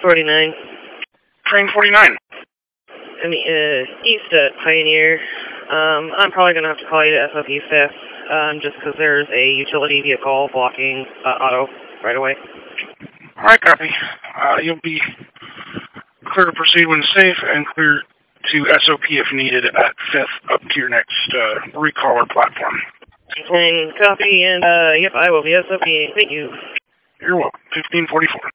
49. Train 49. I mean, east at Pioneer. I'm probably going to have to call you to SOP 5th, just because there's a utility vehicle blocking auto right away. Alright, copy. You'll be clear to proceed when safe and clear to SOP if needed at 5th up to your next recaller platform. And copy, and yep, I will be SOP. Thank you. You're welcome. 1544.